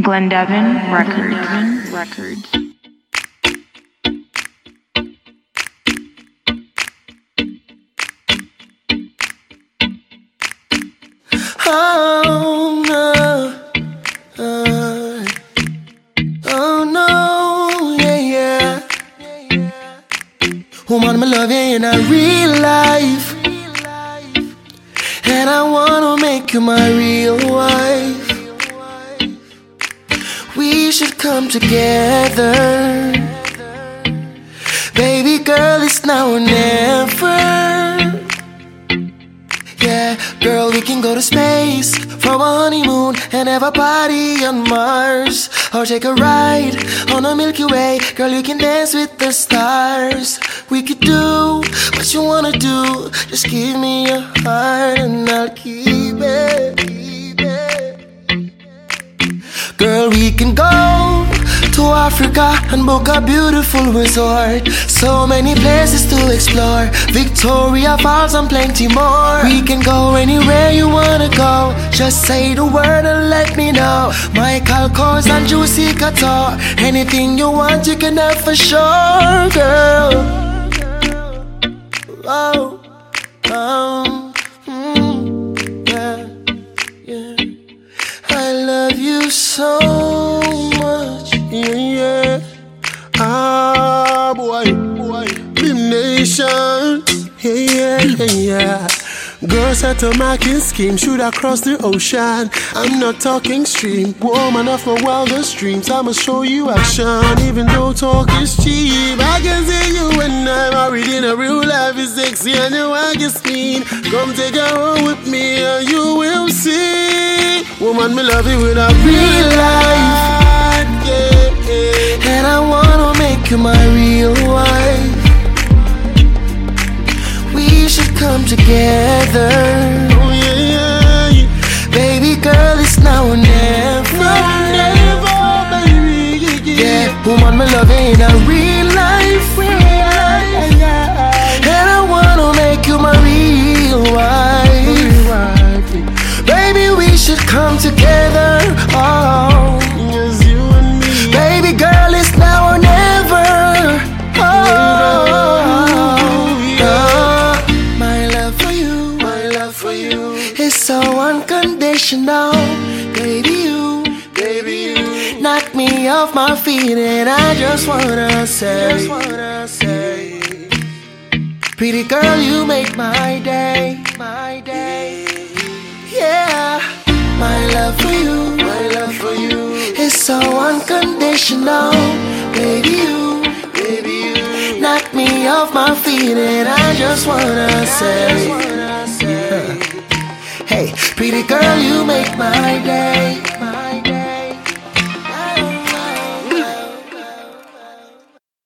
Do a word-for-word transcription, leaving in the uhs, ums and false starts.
Glendevin Records. Records. Oh no, uh, oh no, yeah, yeah. Woman, me love you in a real life, and I wanna make you my real wife. We should come together, baby girl, it's now or never. Yeah, girl, we can go to space for a honeymoon and have a party on Mars, or take a ride on the Milky Way. Girl, you can dance with the stars. We could do what you wanna do. Just give me your heart and I'll keep it, keep it. Girl, we can go to Africa and book a beautiful resort. So many places to explore, Victoria Falls and plenty more. We can go anywhere you wanna go. Just say the word and let me know. Michael Kors and Juicy Couture. Anything you want you can have for sure, girl. Oh, oh, mm, yeah, yeah. I love you so much, yeah, yeah. Ah, boy, boy, Bim Nation, yeah, yeah, yeah. Girls at a marking scheme, shoot across the ocean. I'm not talking stream, woman of my wildest dreams. I'ma show you action, even though talk is cheap. I can see you when I'm married in a real life is sexy and you want your spleen. Come take a home with me and you will see. Woman, me love you in a real life, yeah, yeah. And I wanna make you my real wife. We should come together. Oh yeah, yeah, yeah. Baby girl, it's now or never. Now never, baby. Yeah, yeah. Yeah, woman, me love you in a real life, real life. And I wanna make you my real wife. Baby, we should come together. Oh, yes, you and me. Baby girl, it's now or never. Oh. It's so unconditional, baby you, baby you knock me off my feet and I just wanna say, just wanna say, pretty girl, you make my day, my day. Yeah, my love for you, my love for you is so unconditional, baby you, baby you knock me off my feet and I just wanna say, hey, pretty girl, you make my day.